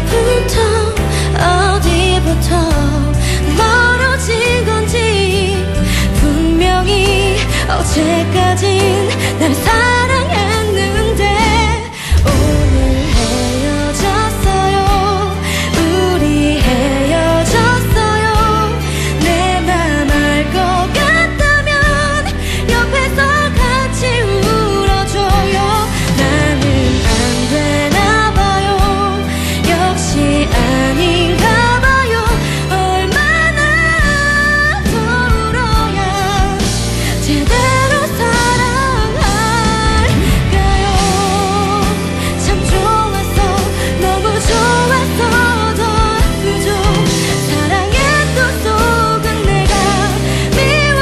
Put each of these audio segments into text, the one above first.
언제부터 어디부터 멀어진 건지 분명히 어제까진 날 사랑했는데 오늘 헤어졌어요. 우리 헤어졌어요. 내 맘 알 것 같다면 옆에서 같이 울어줘요. 나는 안 되나 봐요. 역시 아닌가 봐요. 얼마나 더 울어야 제대로 사랑할까요? 참 좋았어. 너무 좋았어. 더 아프죠. 사랑했던 속은 내가 미워.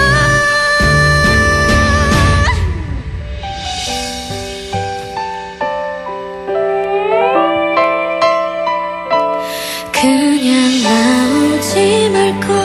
그냥 나오지 말걸.